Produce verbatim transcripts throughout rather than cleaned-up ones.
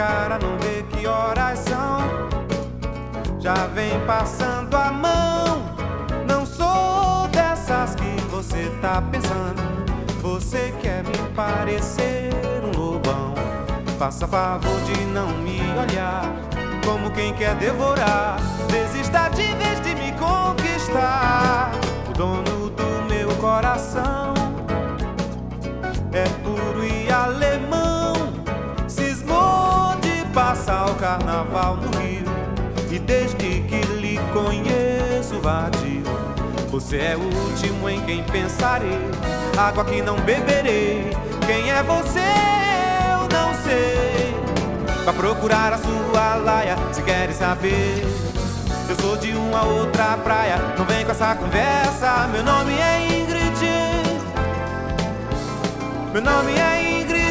cara, não vê que horas são. Já vem passando a mão. Não sou dessas que você tá pensando. Você quer me parecer um lobão. Faça favor de não me olhar como quem quer devorar. Desista de vez de me conquistar. O dono do meu coração é puro e alemão. Cismou de passar o carnaval no Rio, e desde que lhe conheço vadio. Você é o último em quem pensarei, água que não beberei. Quem é você eu não sei. Vá procurar a sua laia se queres saber. Eu sou de uma outra praia, não vem com essa conversa. Meu nome é Ingrid. Meu nome é Ingrid.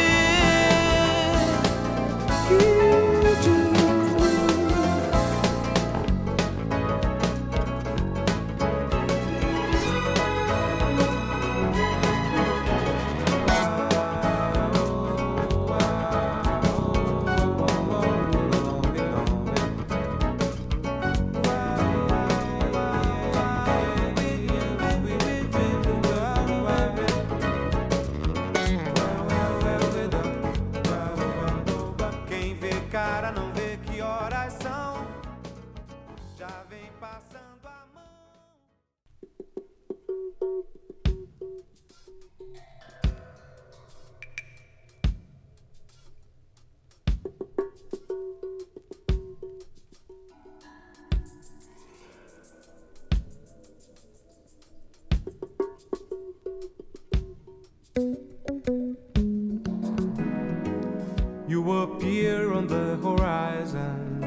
You appear on the horizon,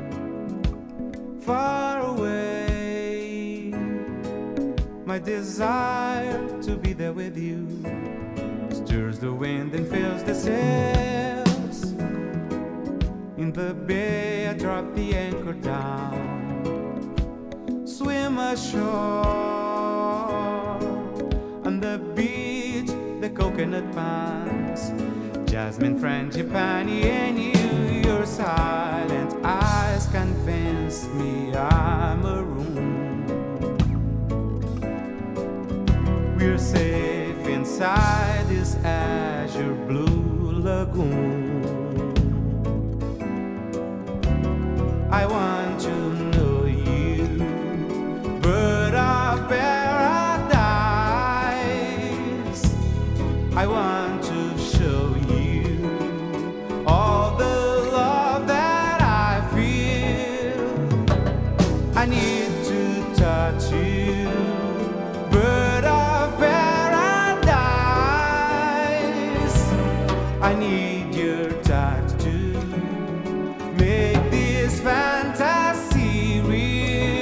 far away. My desire to be there with you stirs the wind and fills the sails. In the bay I drop the anchor down, swim ashore. On the beach the coconut palms, jasmine, frangipani, and you, your silent eyes convince me I'm marooned. We're safe inside this azure blue lagoon. I want to know you, bird of paradise. I want to show you all the love that I feel. I need to touch you, bird of paradise. I need your touch to make this fantasy real.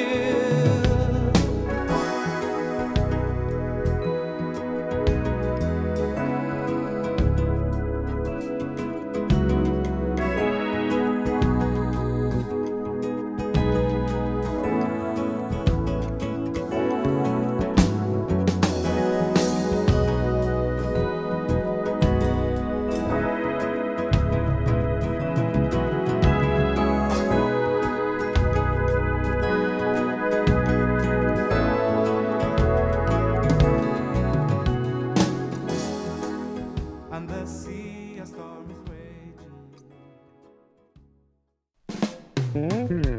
On the sea a storm is raging.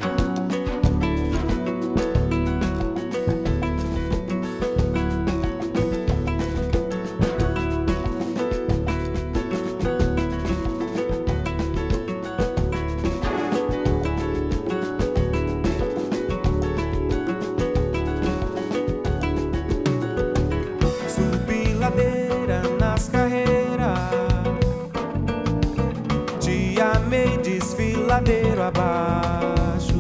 Subi ladeira nas carreiras, te amei desfiladeiro abaixo.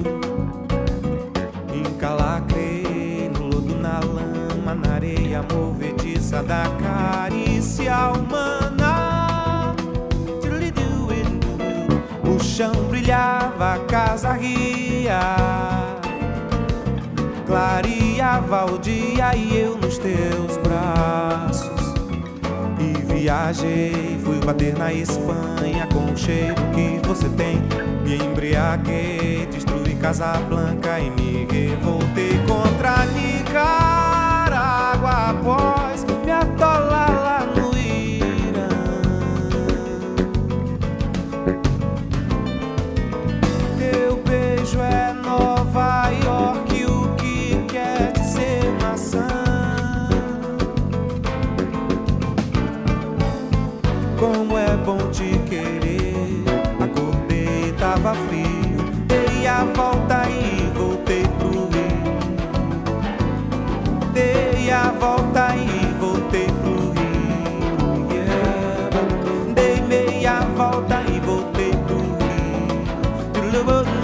Encalacrei no lodo, na lama, na areia movediça da carícia humana. O chão brilhava, a casa ria, clareava o dia e eu nos teus braços. E vi Viajei, fui bater na Espanha com o cheiro que você tem. Me embriaguei, destruí Casablanca e me revoltei contra Nicarágua após me atolar lá no Irã. Teu beijo é Nova York, o que quer dizer maçã? Como é bom te querer. Acordei, tava frio, dei a volta e voltei pro Rio. Dei a volta e voltei pro Rio, yeah. Dei meia volta e voltei pro Rio.